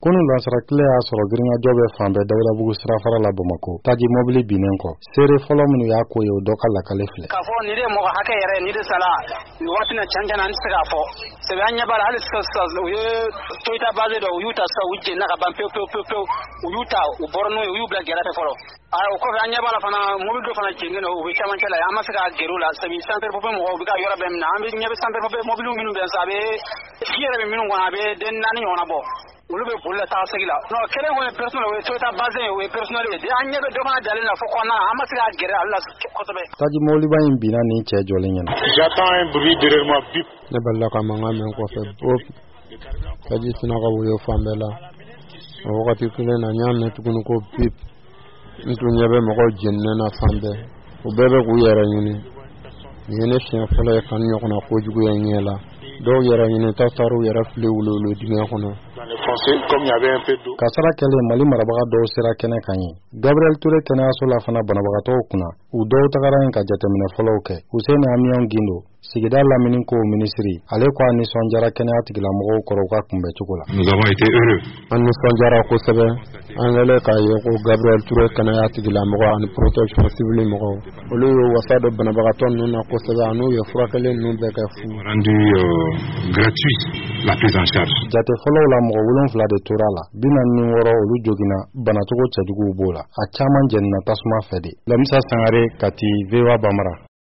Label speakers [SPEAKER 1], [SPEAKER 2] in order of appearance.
[SPEAKER 1] kunu lansara kile y'a sɔrɔ giriŋajɔ bɛ fan bɛɛ Dawudabugu sirafara la Bamako taji mobili binnen kɔ seere fɔlɔ minnu y'a ko ye o dɔ ka lakale filɛ
[SPEAKER 2] k'a fɔ ni de mɔgɔ hakɛ yɛrɛ ni de sala waati na cancana an tɛ se k'a fɔ sɛbɛ an ɲɛ b'a la hali sisan u ye Toyota base dɔ u y'u ta sisan u jenna ka ban pewu u y'u ta u bɔra n'u ye u y'u bila gɛrɛfɛ fɔlɔ o kɔfɛ an ɲɛ b'a la fana mobili dɔ fana jengin na u bɛ camancɛ la an ma se k'a gɛrɛ u la sabu centre-popé mɔgɔw u bɛ ka yɔrɔ bɛɛ minɛ an bɛ ɲɛ bɛ centre-popé mobiliw minnu bɛ sa a bɛ fi yɛrɛ bɛ minnu kɔnɔ a bɛ den 4 ɲɔgɔnna bɔ olu bɛ boli la taa segi la non kelen kɔni personnel o ye Toyota base o ye personnel ye an ɲɛ bɛ dɔ fana dalen na fo kɔnɔna an ma se k'a gɛrɛ ale la kosɛbɛ
[SPEAKER 1] taji mobiliba in binna ni cɛ jɔlen ɲɛna
[SPEAKER 3] j'attends un bruit derrière moi bip
[SPEAKER 4] ne balila ka mankan mɛn kɔfɛ bop taji sina ka woyo fan bɛɛ la o wagati kelen na n y'a mɛn tuguni ko bip n tun ɲɛ bɛ mɔgɔw jeninen na fan bɛɛ u bɛɛ bɛ k'u yɛrɛ ɲini nin ye ne siɲɛ fɔlɔ ye ka n ɲɔgɔnna kojugu ye n ɲɛ la dɔw yɛrɛ ɲini ta taara u yɛrɛ fili wulolo dingɛ kɔnɔ
[SPEAKER 1] kasara kɛlen Mali marabaga dɔw sera kɛnɛ kan ye Gabriel Touré kɛnɛyaso la fana banabagatɔw kunna u dɔw tagara yen ka jateminɛ fɔlɔw kɛ Hussein Amion Gindo sigida lamini ko minisiri ale ko a nisɔndiyara kɛnɛya tigilamɔgɔw kɔrɔ u ka kunbɛ cogo la
[SPEAKER 4] an nisɔndiyara kosɛbɛ an kɛlen k'a ye ko Gabriel Touré kɛnɛya tigilamɔgɔ ani protection civile mɔgɔw olu ye wasa dɔ banabagatɔ ninnu na kosɛbɛ an'u ye furakɛli ninnu bɛɛ kɛ fu
[SPEAKER 5] gratuit la prise en charge
[SPEAKER 1] jate fɔlɔw la mɔgɔ 7 de tora la 46 olu joginna banacogo cɛjuguw b'o la a caman jɛnina tasuma fɛ de Lamisa Sangare Kati VOA Bamara